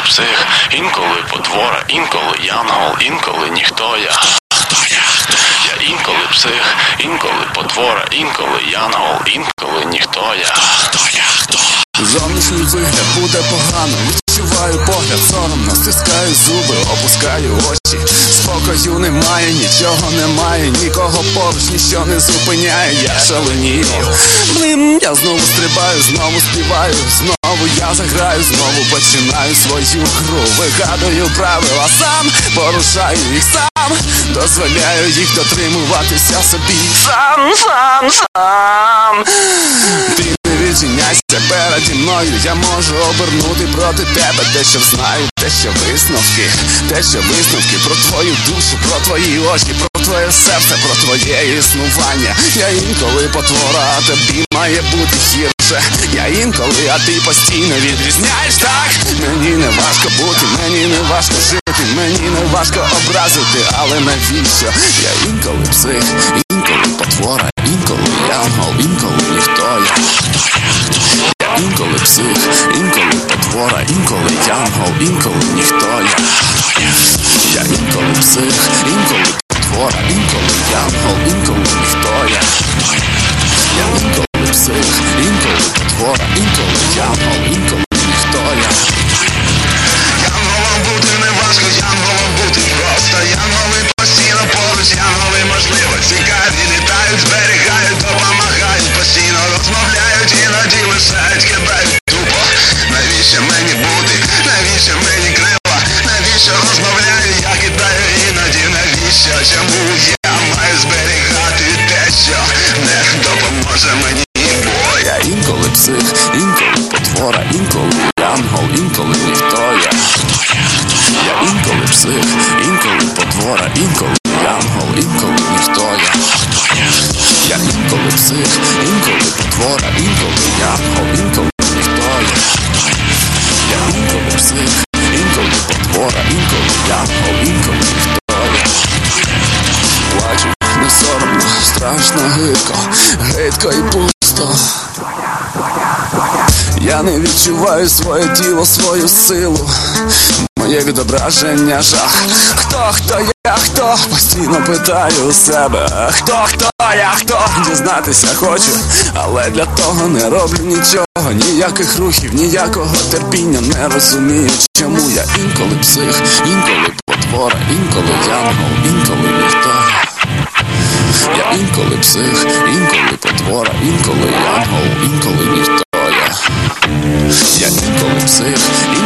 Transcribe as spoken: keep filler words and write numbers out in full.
псих, інколи потвора, інколи янгол, інколи ніхто я. Я інколи псих, інколи потвора, інколи янгол, інколи ніхто я. Зовнішній вигляд буде погано, відчуваю погляд, соромно, стискаю зуби, опускаю очі. Спокою немає, нічого немає, нікого поруч, ніщо не зупиняє, я шаленію. Блін, я знову стрибаю, знову співаю, знову я заграю, знову починаю свою гру. Вигадую правила сам, порушаю їх сам, дозволяю їх дотримуватися собі. Сам, сам, сам. Ти не відчиняйся переді мною, я можу обернути проти тебе те, що знаю, те, що висновки, те, що висновки про твою душу, про твої очі, про твоє серце, про твоє існування. Я інколи потвора, а тобі має бути гірше. Я інколи, а ти постійно відрізняєш, так? Мені не важко бути, мені не важко жити, мені не важко образити, але навіщо? Я інколи псих, інколи потвора, інколи янгол, інколи ніхто я. Я інколи псих, інколи потвора, інколи янгол, інколи ніхто я. Я інколи псих, інколи потвора, інколи янгол, інколи ніхто я. Я інколи псих, інколи потвора, інколи янгол, інколи ніхто я. Янголом бути не важко, янголом бути просто. Янголи постійно поруч, янголи можливо цікаві, літають, зберігають, допомагають, постійно розмовляють, іноді лишають кидають тупо. Навіщо мені бути, навіщо мені крила, навіщо розмовляю, я кидаю іноді, навіщо, чому я маю зберігати те, що не допоможе мені, бо я інколи псих, інколи потвора, інколи янгол, інколи ніхто я. Я інколи псих, інколи потвора, інколи янгол, інколи ніхто я. Я інколи псих, інколи потвора, інколи янгол, інколи ніхто я. Я інколи псих, інколи потвора, інколи янгол, інколи ніхто я. Плачу, не соромно, страшно гидко, гидко і пусто. Я не відчуваю своє тіло, свою силу, моє відображення жах. Хто, хто я, хто? Постійно питаю у себе. Хто, хто я, хто? Дізнатися хочу, але для того не роблю нічого. Ніяких рухів, ніякого терпіння, не розумію, чому я інколи псих, інколи потвора, інколи янгол, інколи ніхто я. Я інколи псих, інколи потвора, інколи янгол, інколи ніхто я. Я інколи псих,